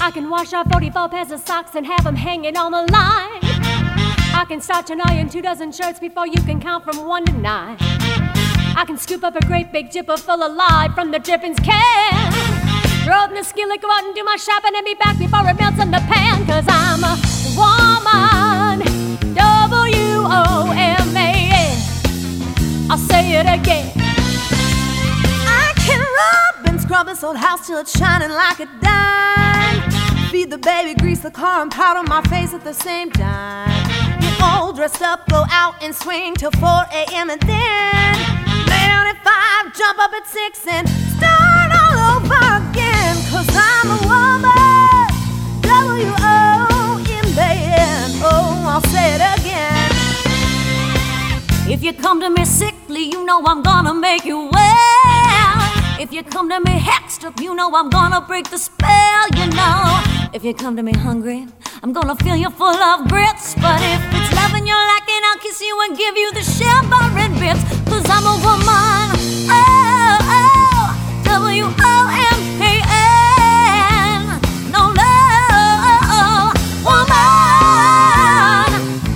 I can wash out 44 pairs of socks and have them hanging on the line. I can start an iron 2 dozen shirts before you can count from 1 to 9. I can scoop up a great big jipper full of lard from the drippings can. Throw it in the skillet, go out and do my shopping and be back before it melts in the pan. 'Cause I'm a woman, W-O-M-A-N. I'll say it again. I can rub and scrub this old house till it's shining like a dime. Feed the baby, grease the car, and powder my face at the same time. Get all dressed up, go out and swing till 4 a.m. and then down at 5, jump up at 6 and start all over again. 'Cause I'm a woman, W-O-M-A-N. Oh, I'll say it again. If you come to me sickly, you know I'm gonna make you well. If you come to me hexed up, you know I'm gonna break the spell, you know. If you come to me hungry, I'm gonna fill you full of grits. But if it's loving you're lacking, I'll kiss you and give you the shivering bits. 'Cause I'm a woman, W-O-M-A-N. No love, woman,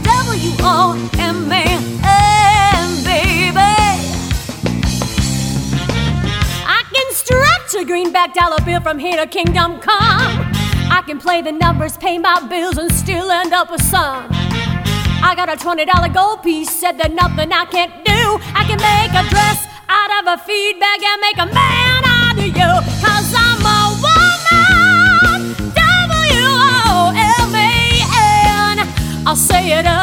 W-O-M-A-N, baby. I can stretch a greenback dollar bill from here to kingdom come. I can play the numbers, pay my bills, and still end up with some. I got a $20 gold piece, said there's nothing I can't do. I can make a dress out of a feed bag and make a man out of you. 'Cause I'm a woman, W-O-M-A-N. I'll say it